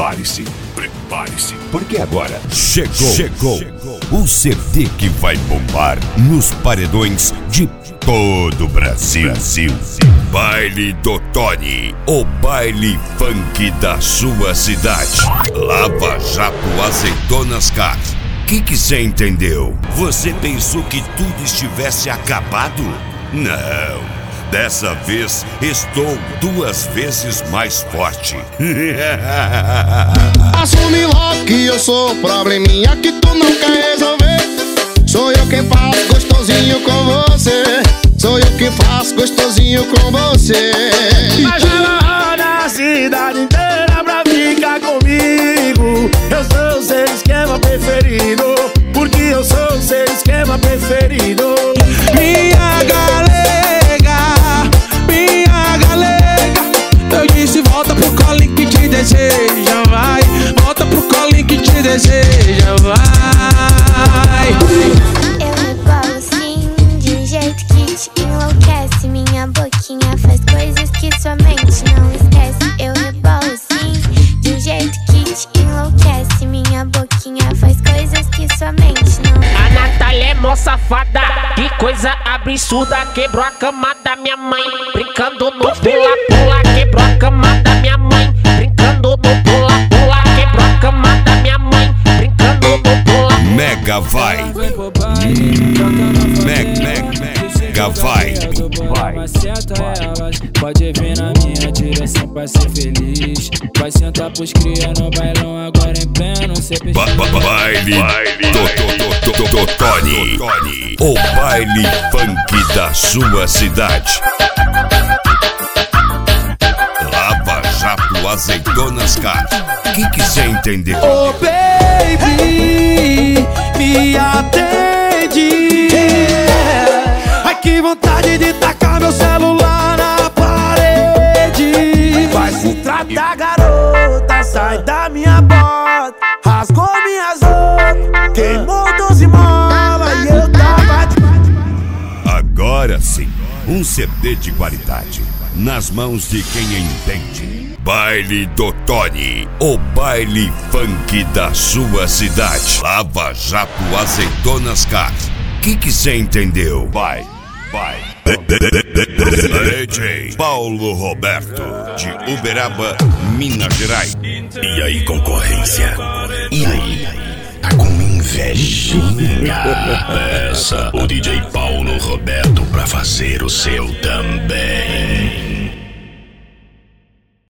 Prepare-se, porque agora chegou o CD que vai bombar nos paredões de todo o Brasil. Baile do Tony, o baile funk da sua cidade. Lava Jato Azeitonas Car. Que cê entendeu? Você pensou que tudo estivesse acabado? Não. Dessa vez, estou 2 vezes mais forte. Assume logo que eu sou o probleminha que tu não quer resolver. Sou eu quem faço gostosinho com você. Sou eu que faço gostosinho com você. Mas ela roda a cidade inteira pra ficar comigo. Eu sou o seu esquema preferido, porque eu sou o seu esquema preferido. Minha galega, eu disse volta pro colinho que te deseja, vai. Volta pro colinho que te deseja, vai. Eu rebolo sim, de um jeito que te enlouquece. Minha boquinha faz coisas que sua mente não esquece. Eu rebolo sim, de um jeito que te enlouquece. Minha boquinha faz coisas que sua mente não esquece. A Natália é mó safada, que coisa absurda. Quebrou a cama da minha mãe, brincando no pula-pula. Quebrou a cama da minha mãe, brincando no pula-pula. Quebrou a cama da minha mãe, brincando no pula. Mega vai. Mega vai. Pode vir na minha direção pra ser feliz. Vai sentar pros cria no bailão agora em pleno. Baile do Tony, o baile funk da sua cidade. Lava Jato Azeitonas Car. Que cê entendeu? Oh baby, me atende. Ai que vontade de tacar meu celular na parede. Vai se tratar, garota, sai da minha bota. Rasgou minhas roupas, queimou 12 molas e eu tava de... Agora sim, um CD de qualidade nas mãos de quem entende. Baile do Tony, o baile funk da sua cidade. Lava Jato Azeitonas Car. Que cê entendeu? Vai. DJ Paulo Roberto, de Uberaba, Minas Gerais. E aí, concorrência? E aí? Tá com invejinha? Peça o DJ Paulo Roberto pra fazer o seu também.